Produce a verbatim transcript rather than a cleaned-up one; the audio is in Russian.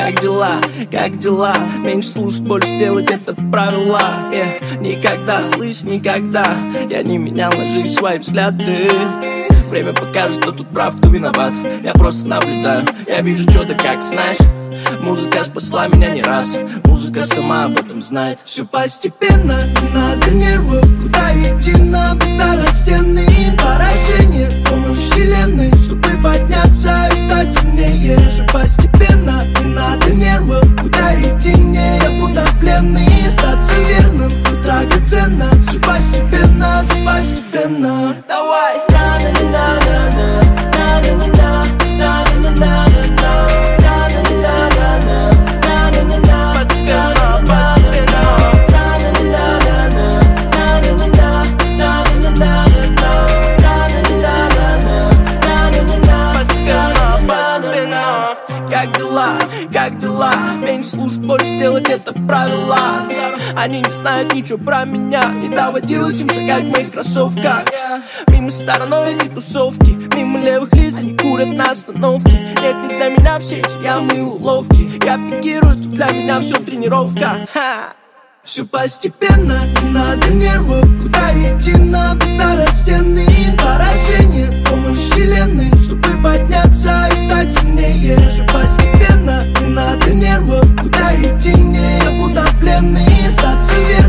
Как дела, как дела? Меньше слушать, больше делать — это правила. yeah. Никогда, слышь, никогда я не менял на жизнь свои взгляды. Время покажет, кто тут прав, кто виноват. Я просто наблюдаю, я вижу что-то, как знаешь. Музыка спасла меня не раз, музыка сама об этом знает. Все постепенно, не надо нервов. Куда идти, нам давят стены. Поражение, помощь вселенной, чтобы подняться и стать сильнее. Все постепенно, не надо нервов. Куда идти, не я буду пленный. Остаться верным, тут драгоценно. Все постепенно, все постепенно. Давай! Как дела, как дела? Меньше слушать, больше делать — это правила. Они не знают ничего про меня. Не доводилось им шагать в моих кроссовках. Мимо стороной эти тусовки, мимо левых лиц они курят на остановке. Нет, не для меня все эти ямы и уловки. Я пикирую, тут для меня все тренировка. Ха! Все постепенно, не надо нервов. Куда идти, нам давят стены. Поражение, помощь вселенной, чтобы подняться и стать сильнее. Все постепенно, не надо нервов. Куда идти, не я буду пленный. Остаться верным.